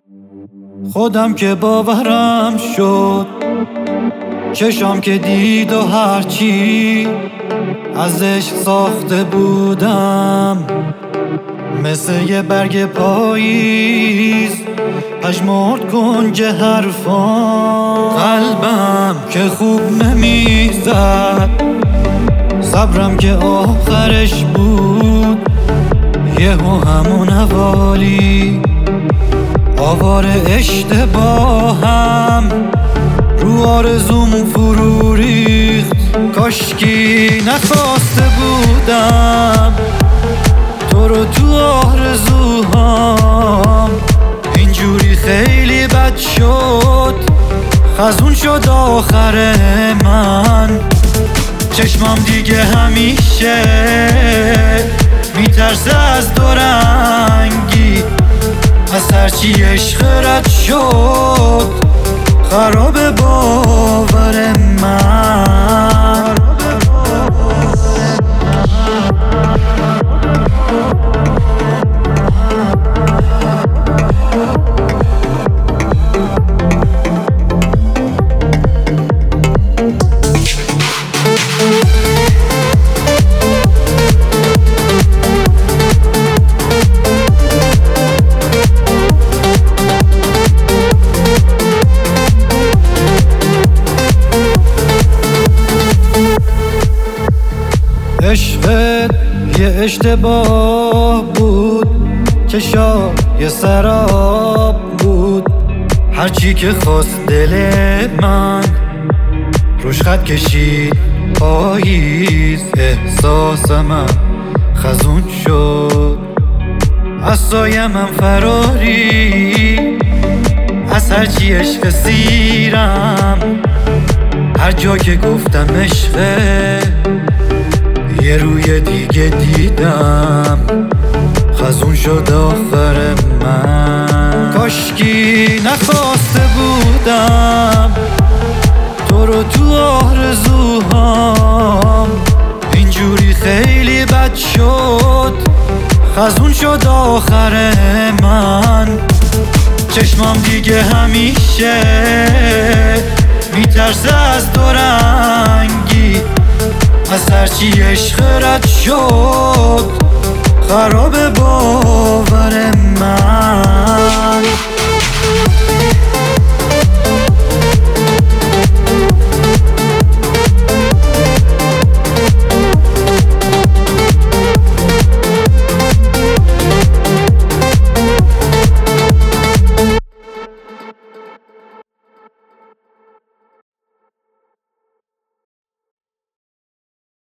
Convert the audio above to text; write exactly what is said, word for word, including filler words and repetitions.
خودم که باورم شد، چشام که دید و هرچی ازش ساخته بودم مثل یه برگ پاییز پژمرد کنج حرفام. قلبم که خوب نمیزد، صبرم که آخرش بود، یهو همون حوالی آوار اشتباهم رو آرزوم فرو ریخت. کاشکی نخواسته بودم تو رو تو آرزوهام، اینجوری خیلی بد شد، خزون شد آخر من. چشمام دیگه همیشه میترسه از دورنگی، از هرچی عشق رد شد خراب باور من. عشقت یه اشتباه بود، چشا یه سراب بود، هرچی که خواست دل من روش خط کشید پاییز. احساس من خزون شد، از سایم من فراری، از هرچی عشق سیرم، هر جا که گفتم عشقه یه روی دیگه دیدم، خزون شد آخر من. کاشکی نخواسته بودم تو رو تو آرزوهام، اینجوری خیلی بد شد، خزون شد آخر من. چشمام دیگه همیشه میترسه از دورنگی، از هرچی عشق رد شد خراب باور من.